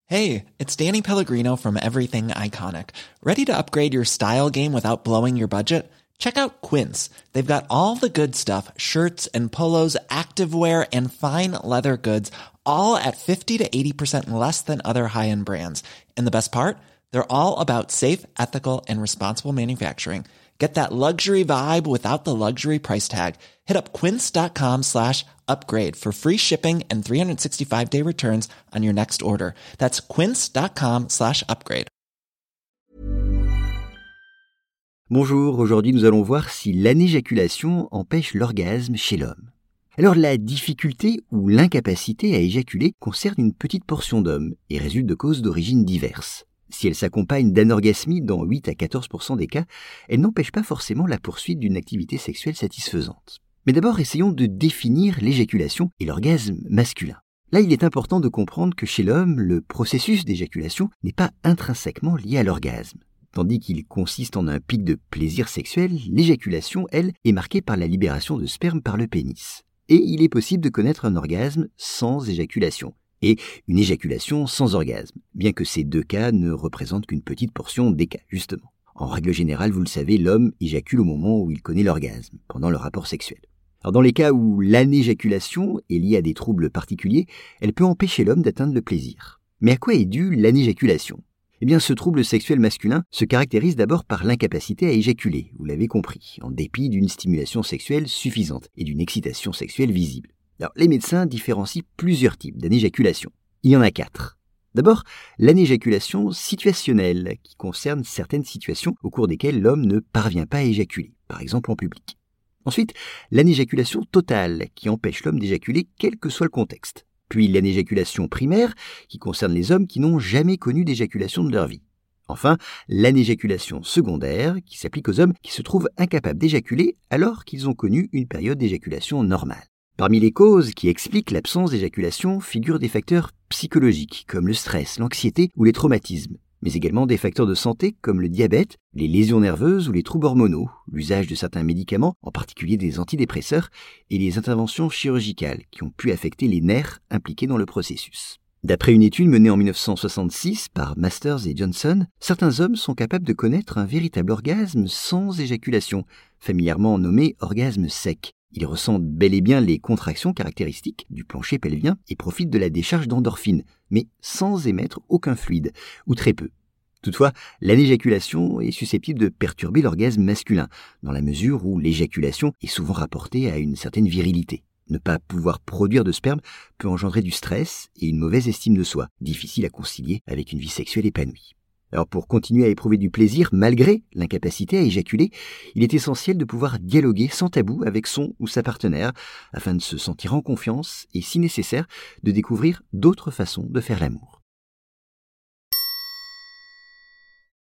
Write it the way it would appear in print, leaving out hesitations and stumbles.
Hey, it's Danny Pellegrino from Everything Iconic. Ready to upgrade your style game without blowing your budget? Check out Quince. They've got all the good stuff, shirts and polos, activewear, and fine leather goods, all at 50 to 80% less than other high-end brands. And the best part? They're all about safe, ethical, and responsible manufacturing. Get that luxury vibe without the luxury price tag. Hit up quince.com/upgrade for free shipping and 365-day returns on your next order. That's quince.com/upgrade. Bonjour, aujourd'hui nous allons voir si l'anéjaculation empêche l'orgasme chez l'homme. Alors la difficulté ou l'incapacité à éjaculer concerne une petite portion d'hommes et résulte de causes d'origine diverses. Si elle s'accompagne d'anorgasmie dans 8 à 14% des cas, elle n'empêche pas forcément la poursuite d'une activité sexuelle satisfaisante. Mais d'abord, essayons de définir l'éjaculation et l'orgasme masculin. Là, il est important de comprendre que chez l'homme, le processus d'éjaculation n'est pas intrinsèquement lié à l'orgasme. Tandis qu'il consiste en un pic de plaisir sexuel, l'éjaculation, elle, est marquée par la libération de sperme par le pénis. Et il est possible de connaître un orgasme sans éjaculation. Et une éjaculation sans orgasme, bien que ces deux cas ne représentent qu'une petite portion des cas, justement. En règle générale, vous le savez, l'homme éjacule au moment où il connaît l'orgasme, pendant le rapport sexuel. Alors dans les cas où l'anéjaculation est liée à des troubles particuliers, elle peut empêcher l'homme d'atteindre le plaisir. Mais à quoi est due l'anéjaculation ? Eh bien, ce trouble sexuel masculin se caractérise d'abord par l'incapacité à éjaculer, vous l'avez compris, en dépit d'une stimulation sexuelle suffisante et d'une excitation sexuelle visible. Alors, les médecins différencient plusieurs types d'anéjaculation. Il y en a 4. D'abord, l'anéjaculation situationnelle, qui concerne certaines situations au cours desquelles l'homme ne parvient pas à éjaculer, par exemple en public. Ensuite, l'anéjaculation totale, qui empêche l'homme d'éjaculer quel que soit le contexte. Puis l'anéjaculation primaire, qui concerne les hommes qui n'ont jamais connu d'éjaculation de leur vie. Enfin, l'anéjaculation secondaire, qui s'applique aux hommes qui se trouvent incapables d'éjaculer alors qu'ils ont connu une période d'éjaculation normale. Parmi les causes qui expliquent l'absence d'éjaculation figurent des facteurs psychologiques comme le stress, l'anxiété ou les traumatismes, mais également des facteurs de santé comme le diabète, les lésions nerveuses ou les troubles hormonaux, l'usage de certains médicaments, en particulier des antidépresseurs, et les interventions chirurgicales qui ont pu affecter les nerfs impliqués dans le processus. D'après une étude menée en 1966 par Masters et Johnson, certains hommes sont capables de connaître un véritable orgasme sans éjaculation, familièrement nommé orgasme sec. Ils ressentent bel et bien les contractions caractéristiques du plancher pelvien et profitent de la décharge d'endorphines, mais sans émettre aucun fluide, ou très peu. Toutefois, l'anéjaculation est susceptible de perturber l'orgasme masculin, dans la mesure où l'éjaculation est souvent rapportée à une certaine virilité. Ne pas pouvoir produire de sperme peut engendrer du stress et une mauvaise estime de soi, difficile à concilier avec une vie sexuelle épanouie. Alors pour continuer à éprouver du plaisir malgré l'incapacité à éjaculer, il est essentiel de pouvoir dialoguer sans tabou avec son ou sa partenaire afin de se sentir en confiance et si nécessaire de découvrir d'autres façons de faire l'amour.